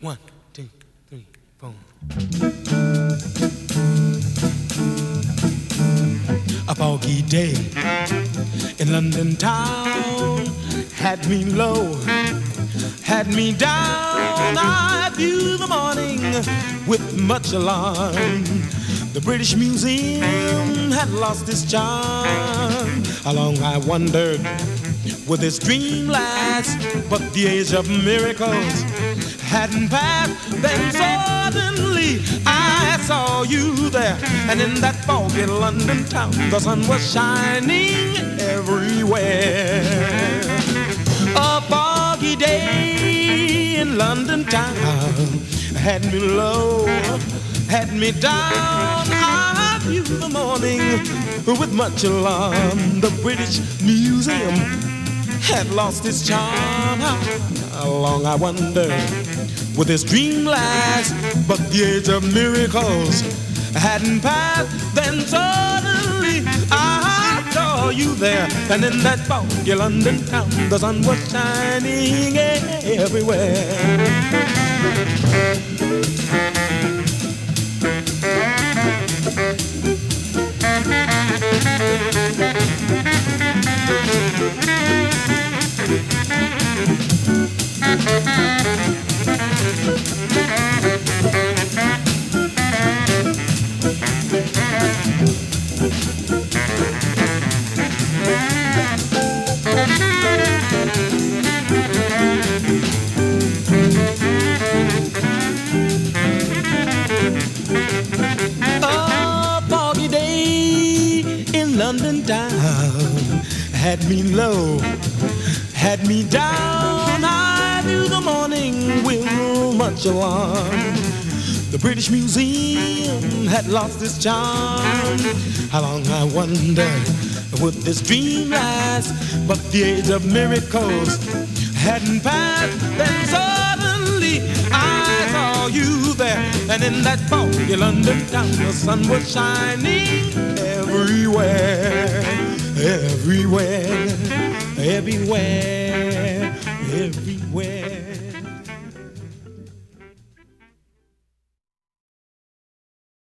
1, 2, 3, 4. A foggy day in London town had me low, had me down. I viewed the morning with much alarm. The British Museum had lost its charm. How long I wondered, would this dream last? But the age of miracles hadn't passed. Then suddenly I saw you there, and in that foggy London town, the sun was shining everywhere. A foggy day in London town had me low, had me down. I viewed the morning with much alarm. The British Museum had lost its charm. How long I wonder, would this dream last? But the age of miracles hadn't passed. Then suddenly I saw you there, and in that foggy London town, the sun was shining everywhere. A foggy day in London town had me low, had me down. I knew the morning with much alarm. The British Museum had lost its charm. How long I wondered, would this dream last? But the age of miracles hadn't passed. Then suddenly I saw you there, and in that foggy London town, the sun was shining everywhere, everywhere, everywhere, everywhere.